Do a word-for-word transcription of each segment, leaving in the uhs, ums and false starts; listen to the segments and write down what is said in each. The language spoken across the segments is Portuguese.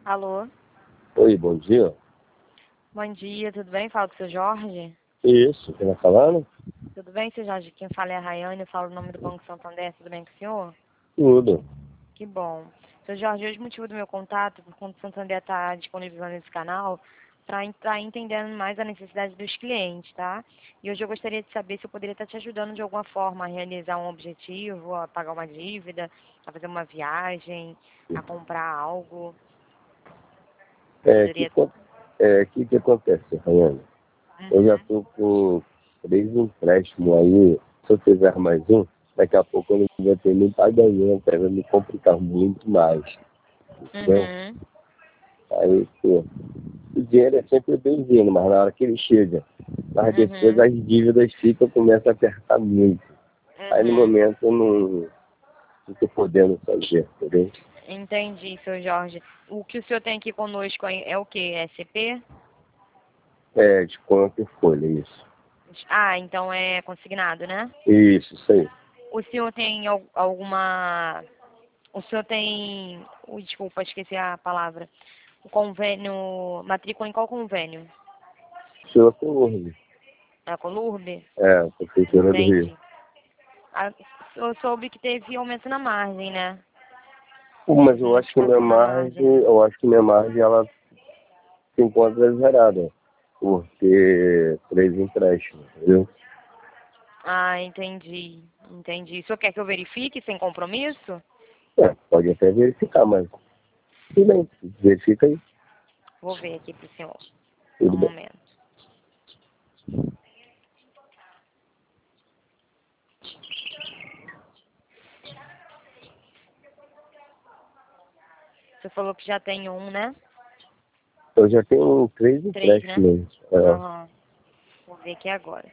Alô? Oi, bom dia. Bom dia, tudo bem? Falo com o seu Jorge? Isso, quem tá falando? Tudo bem, seu Jorge? Quem fala é a Rayane, eu falo o nome do Banco Santander, tudo bem com o senhor? Tudo. Que bom. Seu Jorge, hoje o motivo do meu contato, por conta do Santander estar disponibilizando esse canal, para estar entendendo mais a necessidade dos clientes, tá? E hoje eu gostaria de saber se eu poderia estar te ajudando de alguma forma a realizar um objetivo, a pagar uma dívida, a fazer uma viagem, a comprar algo. É, que, Poderia... co- é, que que acontece, Rayane? Eu já Uhum. tô com três empréstimos aí. Se eu fizer mais um, daqui a pouco eu não vou ter nem pagamento, aí vai me complicar muito mais. Entendeu? Uhum. Aí, pô, o dinheiro é sempre bem-vindo, mas na hora que ele chega, mas depois Uhum. as dívidas ficam, começam a apertar muito. Aí no Uhum. momento eu não estou podendo fazer, entendeu? Entendi, seu Jorge. O que o senhor tem aqui conosco aí é o quê? É S P? É, desconto e folha, isso. Ah, então é consignado, né? Isso, isso aí. O senhor tem al- alguma... O senhor tem... Ui, desculpa, esqueci a palavra. O convênio... Matrícula em qual convênio? Senhor Colorne. É a Colurbe? É, Prefeitura do Rio. Entendi. Ah, eu soube que teve aumento na margem, né? Pô, mas Teve eu acho que minha modificação na margem, margem. eu acho que minha margem ela se encontra zerada. Por ter três empréstimos, entendeu? Ah, entendi. Entendi. O senhor quer que eu verifique sem compromisso? É, pode até verificar, mas tudo bem, verifica aí, Vou ver aqui pro senhor. Só tudo um bem. momento. Você falou que já tem um, né? Eu já tenho três Três, né? empréstimos. É, Aham. Vou ver aqui agora.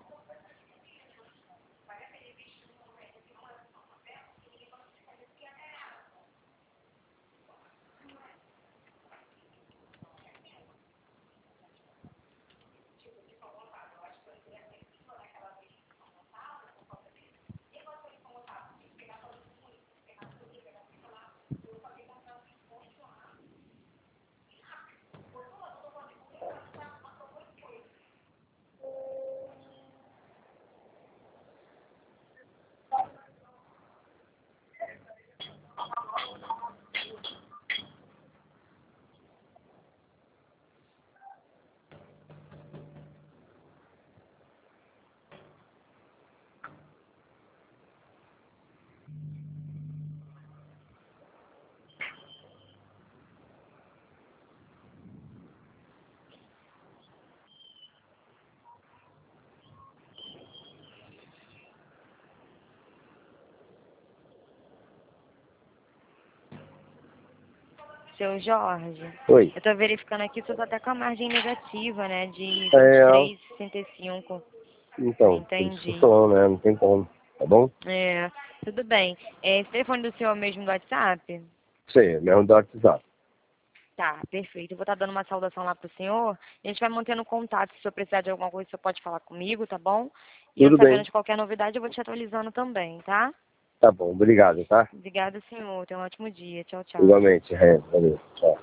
Seu Jorge, oi. eu tô verificando aqui, o senhor tá até com a margem negativa, né? De vinte e É, três vírgula sessenta e cinco. então, por isso que eu tô Entendi. falando, né? Não tem como, tá bom? É, tudo bem. É, esse telefone do senhor mesmo do WhatsApp? Isso aí, mesmo do WhatsApp. Tá, perfeito. Eu vou estar dando uma saudação lá pro senhor. A gente vai mantendo contato. Se o senhor precisar de alguma coisa, o senhor pode falar comigo, tá bom? E eu Tudo sabendo bem, de qualquer novidade, eu vou te atualizando também, tá? tá bom, obrigado, tá? Obrigada, senhor. Tenha um ótimo dia. Tchau, tchau. Igualmente, é, valeu, tchau.